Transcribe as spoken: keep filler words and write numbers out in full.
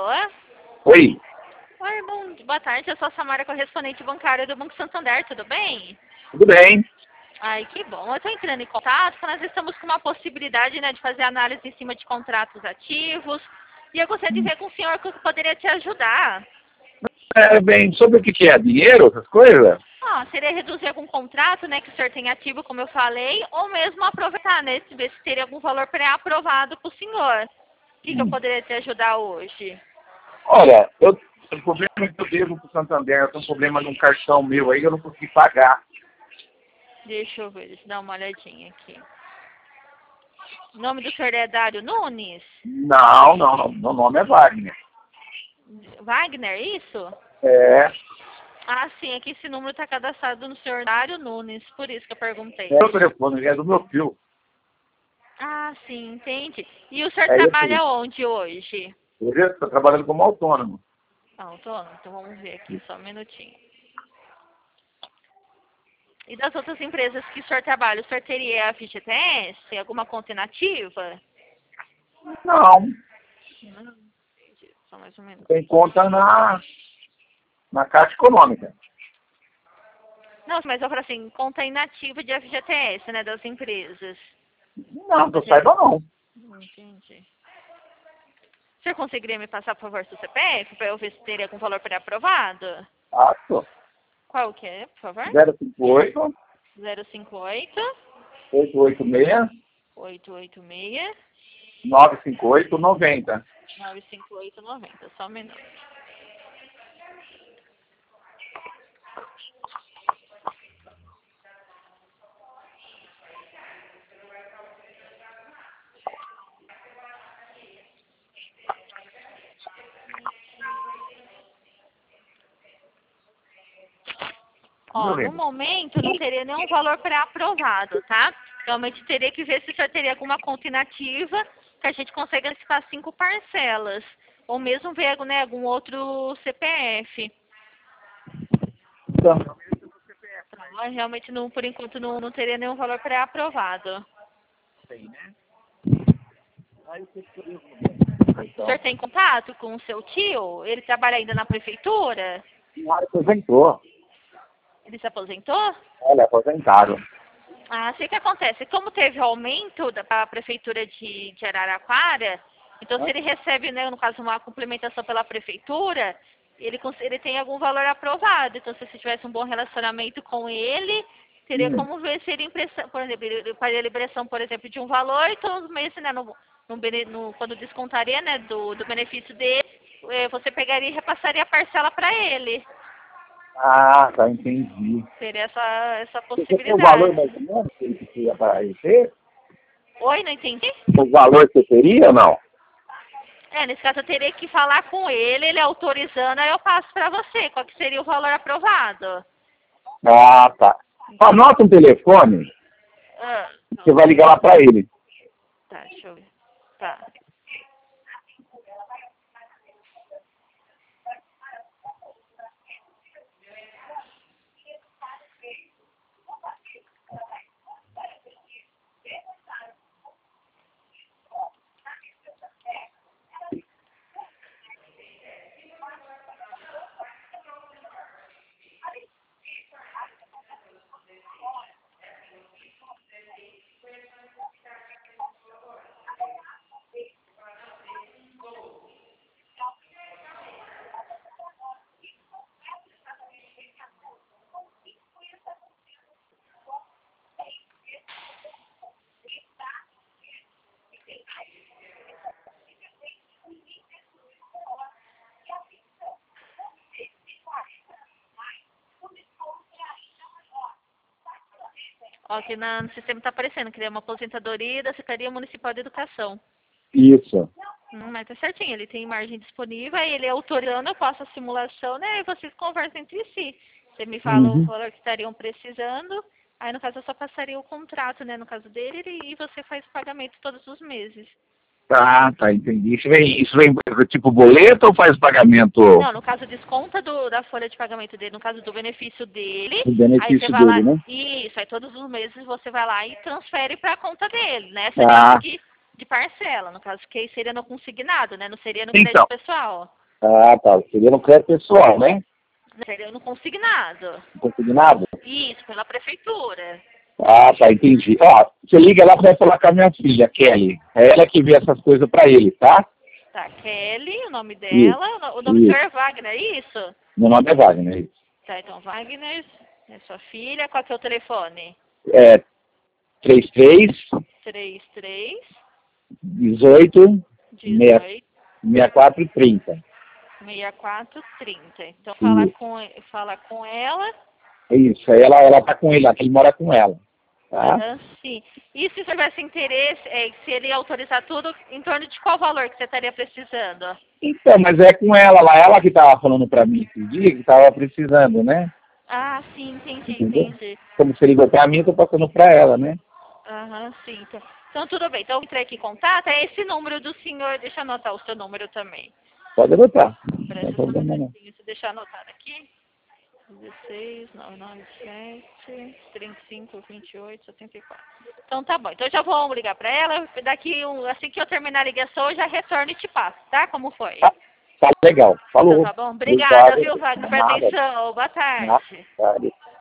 Oi. Oi, bom, boa tarde. Eu sou a Samara, correspondente bancária do Banco Santander. Tudo bem? Tudo bem? Ai, que bom. Eu estou entrando em contato, porque nós estamos com uma possibilidade, né, de fazer análise em cima de contratos ativos. E eu gostaria de ver com o senhor que eu poderia te ajudar. É, bem, sobre o que que é? Dinheiro, essas coisas? Ah, seria reduzir algum contrato, né, que o senhor tem ativo, como eu falei, ou mesmo aproveitar, né, ver se teria algum valor pré-aprovado para o senhor. O que, que eu Hum. poderia te ajudar hoje? Olha, eu, o problema é que eu devo pro Santander, eu tenho um problema num cartão meu aí, eu não consegui pagar. Deixa eu ver, deixa eu dar uma olhadinha aqui. O nome do senhor é Dário Nunes? Não, não, não, meu nome é Wagner. Wagner, isso? É, Ah, sim, aqui esse número está cadastrado no senhor Dário Nunes, por isso que eu perguntei. é o telefone, é do meu filho. Ah, sim, entendi. E o senhor É isso trabalha aí. onde hoje? Eu estou trabalhando como autônomo. Ah, tô, então vamos ver aqui, só um minutinho. E das outras empresas que o senhor trabalha, o senhor teria a F G T S, alguma conta inativa? Não, Não, entendi, só mais um minuto. tem conta na, na Caixa Econômica. Não, mas eu falo assim, conta inativa de F G T S, né, das empresas. Não, que eu saiba não. Não entendi. O senhor conseguiria me passar, por favor, seu C P F para eu ver se teria algum valor pré-aprovado? Ato. Qual que é, por favor? zero cinco oito, zero cinco oito, oito oito seis, oito oito seis, nove cinco oito, noventa. nove cinco oito nove zero. Só um minuto. Ó, no momento não teria nenhum valor pré-aprovado, tá? Realmente teria que ver se o senhor teria alguma conta inativa, que a gente consegue antecipar cinco parcelas. Ou mesmo ver, né, algum outro C P F. Então, Então, realmente, não, por enquanto, não, não teria nenhum valor pré-aprovado. tem, né? Aí você escolheu O então. senhor tem contato com o seu tio? Ele trabalha ainda na prefeitura? O Mário aposentou. Ele se aposentou? Olha, aposentado. Ah, sei o que acontece. Como teve aumento da pra prefeitura de, de Araraquara, então se ele recebe, né, no caso, uma complementação pela prefeitura, ele, cons- ele tem algum valor aprovado. Então, se você tivesse um bom relacionamento com ele, teria Hum. como ver se ele impressão, por exemplo, ele faria a liberação, por exemplo, de um valor e todos os meses, né, no, no, bene- no- quando descontaria, né, do, do benefício dele, eh, você pegaria e repassaria a parcela para ele. Ah, tá, entendi. Teria essa, essa Você tem o valor possibilidade. mais ou menos que ele queria para ele ter? Oi, não entendi? O valor que você teria ou não? É, nesse caso eu teria que falar com ele, ele autorizando, aí eu passo para você, qual que seria o valor aprovado. Ah, tá. Anota um telefone, Ah, você vai ligar lá para ele. tá, deixa eu ver. Tá. Ó, aqui na, no sistema está aparecendo que ele é uma aposentadoria da Secretaria Municipal de Educação. Isso. Hum, mas tá certinho, ele tem margem disponível, aí ele autorizando, eu faço a simulação, né, e vocês conversam entre si. Você me fala o Uhum. valor que estariam precisando, aí no caso eu só passaria o contrato, né, no caso dele, e você faz o pagamento todos os meses. Tá, tá, entendi. Isso vem, isso vem tipo boleto ou faz pagamento? Não, no caso desconta do, da folha de pagamento dele, no caso do benefício dele, O aí você benefício vai dele, lá, né? isso, aí todos os meses você vai lá e transfere para a conta dele, né? Ah, Seria que de parcela, no caso, que seria no consignado, né? Não seria no Então. crédito pessoal. Ah, tá. Seria no crédito pessoal, né? Seria no consignado. Consignado? Isso, pela prefeitura. Ah, tá, entendi. Ó, você liga lá pra falar com a minha filha, Kelly. É ela que vê essas coisas pra ele, tá? Tá, Kelly, o nome dela, isso, o nome do senhor é Wagner, é isso? Meu nome é Wagner, é isso. Tá, então Wagner, é sua filha, qual que é o telefone? É trinta e três, trinta e três, dezoito, dezoito, sessenta e quatro, trinta. sessenta e quatro, trinta. Então fala com, fala com ela. Isso, aí ela, ela tá com ele lá, que ele mora com ela. Tá? Uhum, sim. E se tivesse interesse, é, se ele autorizar tudo, em torno de qual valor que você estaria precisando? Então, mas é com ela lá, ela que tava falando pra mim esse dia, que tava precisando, né? Ah, sim, entendi, Entendeu? entendi. Como você ligou pra mim, eu tô passando pra ela, né? Aham, uhum, sim. Então, então tudo bem. Então eu entrei aqui em contato, é esse número do senhor, deixa eu anotar o seu número também. Pode anotar. Presta Não tem problema não. deixa eu anotar aqui. dezesseis, nove nove sete, trinta e cinco, vinte e oito, setenta e quatro. Então tá bom. Então eu já vou ligar pra ela. Daqui, um, assim que eu terminar a ligação, eu já retorno e te passo, tá? Como foi? Tá, tá legal. Falou. Então tá bom. Obrigada, Obrigado. viu, Wagner, pela atenção. Boa tarde. Nada.